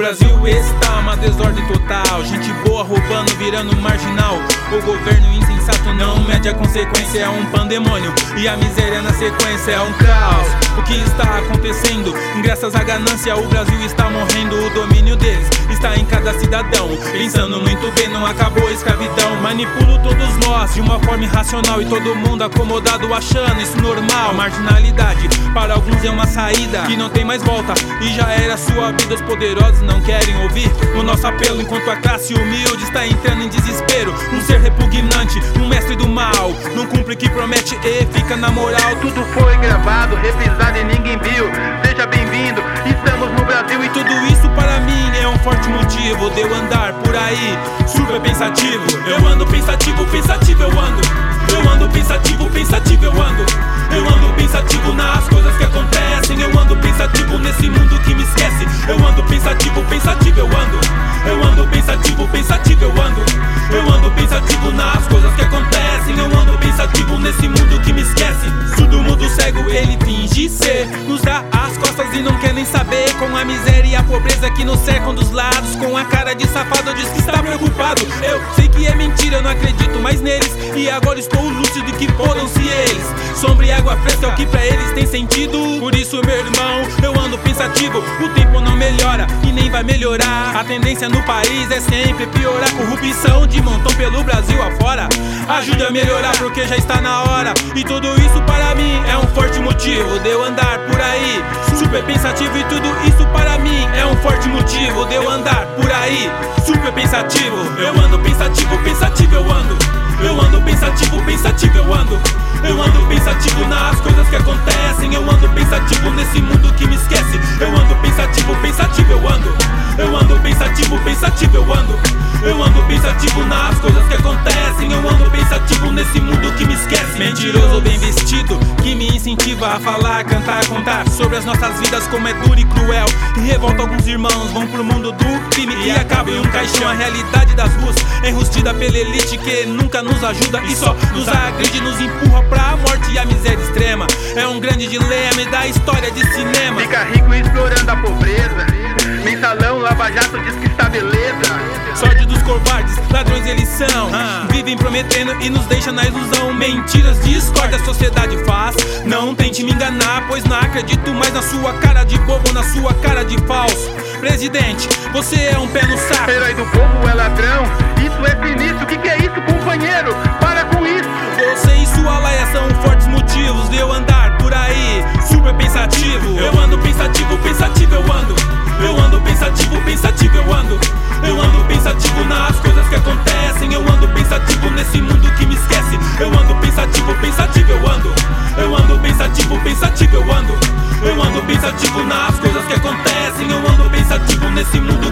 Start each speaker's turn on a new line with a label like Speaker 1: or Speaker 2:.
Speaker 1: Brasil está uma desordem total, gente boa roubando, virando marginal. O governo insensato não mede a consequência, é um pandemônio e a miséria na sequência é um caos. O que está acontecendo? Graças à ganância o Brasil está morrendo. O domínio deles está em cada cidadão. Pensando muito bem, não acabou a escravidão. Manipulo todos nós de uma forma irracional e todo mundo acomodado achando isso normal. Marginalidade para alguns é uma saída que não tem mais volta e já era sua vida. Os poderosos não querem ouvir o nosso apelo, enquanto a classe humilde está entrando em desespero. Um ser repugnante, um mestre do mal, não cumpre o que promete e fica na moral.
Speaker 2: Tudo foi gravado, reprisado e ninguém viu. Seja bem-vindo, estamos no Brasil. E
Speaker 1: tudo isso para mim é um forte motivo de eu andar por aí super pensativo. Eu ando pensativo, pensativo eu ando. Eu ando pensativo, pensativo eu ando. Eu ando pensativo nas coisas que acontecem. Eu ando pensativo nesse mundo que me esquece. Eu ando pensativo, pensativo eu ando. Eu ando pensativo, pensativo eu ando. Eu ando pensativo nas coisas que acontecem. Eu ando pensativo nesse mundo que me esquece. Surdo, mudo, cego, ele finge ser, nos dá as costas e não quer nem saber. Com a miséria e a pobreza que nos cercam dos lados, com a cara de safado diz que está preocupado. Eu sei que é mentira, eu não acredito mais neles. E agora estou lúcido que fodam-se eles. Sombra e água fresca é o que pra eles tem sentido. Por isso, meu irmão, eu ando pensativo. O tempo não melhora e nem vai melhorar. A tendência no país é sempre piorar. Corrupção de montão pelo Brasil afora. Ajude a melhorar porque já está na hora. E tudo isso para mim é um forte motivo de eu andar por aí super pensativo. E tudo isso para mim é um forte motivo de eu andar por aí super pensativo. Eu ando pensativo, pensativo eu ando. Eu ando pensativo, pensativo eu ando. Eu ando pensativo nas coisas que acontecem. Eu ando pensativo nesse mundo que me esquece. Eu ando pensativo, pensativo eu ando. Eu ando pensativo, pensativo eu ando. Eu ando pensativo nas coisas que acontecem. Eu ando pensativo nesse mundo que me esquece. Mentiroso bem vestido que me incentiva a falar, cantar, contar sobre as nossas vidas, como é duro e cruel. E revolta alguns irmãos, vão pro mundo do crime e acabam em um caixão. A realidade das ruas enrustida pela elite que nunca nos ajuda e só nos agride, nos empurra pra morte e a miséria extrema. É um grande dilema e da história de cinema.
Speaker 2: Fica rico explorando a pobreza. Mensalão, Lava Jato diz que está beleza.
Speaker 1: Sorte dos covardes, ladrões eles são. Vivem prometendo e nos deixam na ilusão. Mentiras, discórdia, a sociedade faz. Não tente me enganar, pois não acredito mais na sua cara de bobo, na sua cara de falso. Presidente, você é um pé no saco.
Speaker 2: Herói do povo é ladrão, isso é sinistro. O que é isso, companheiro? Para com isso.
Speaker 1: Você e sua laia são fortes motivos de eu andar por aí super pensativo. Eu ando pensativo, pensativo eu ando. Eu ando pensativo, pensativo eu ando. Eu ando pensativo nas coisas que acontecem. Eu ando pensativo nesse mundo que me esquece. Eu ando pensativo, pensativo eu ando. Eu ando pensativo, pensativo eu ando. Eu ando pensativo nas coisas que acontecem. Eu ando pensativo nesse mundo